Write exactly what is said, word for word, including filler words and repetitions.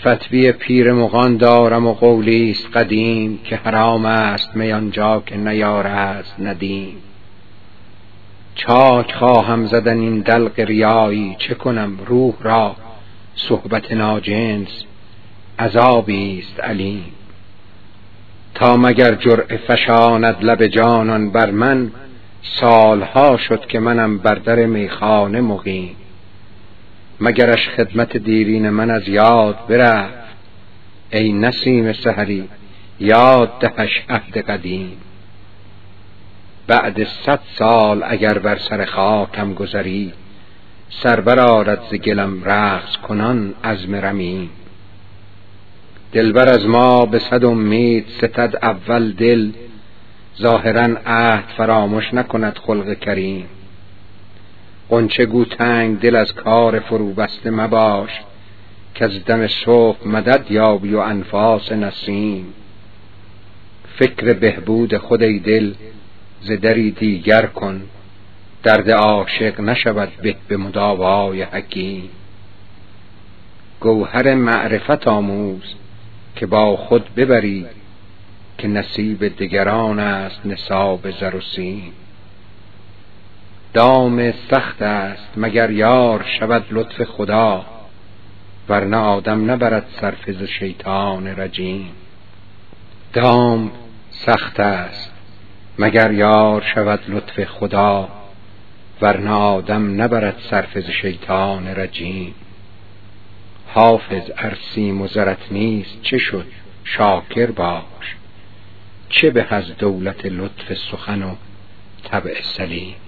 فتوی پیر مغان دارم و قولی است قدیم، که حرام است می آنجا که نیار است ندیم. چاک خواهم زدن این دلق ریایی، چه کنم روح را صحبت ناجنس عذابی است علیم. تا مگر جرعه فشاند لب جانان بر من، سالها شد که منم بر در میخانه مقیم. مگرش خدمت دیرین من از یاد برفت، ای نسیم سحری یاد دهش عهد قدیم. بعد صد سال اگر بر سر خاکم گذری، سر برآرد ز گلم رقص کنان عزم رمیم. دلبر از ما به صد امید ستد اول دل، ظاهرا عهد فراموش نکند خلق کریم. غنچه گو تنگ دل از کار فرو بسته مباش، که از دم صبح مدد یابی و انفاس نسیم. فکر بهبود خود ای دل ز دری دیگر کن، درد عاشق نشود به به مداوای حکیم. گوهر معرفت آموز که با خود ببری، که نصیب دگران است نصاب زر و سیم. دام سخت است مگر یار شود لطف خدا، ورنه آدم نبرد صرفه ز شیطان رجیم. دام سخت است مگر یار شود لطف خدا، ورنه آدم نبرد صرفه ز شیطان رجیم. حافظ ار سیم و زرت نیست چه شد شاکر باش، چه به از دولت لطف سخن و طبع سلیم.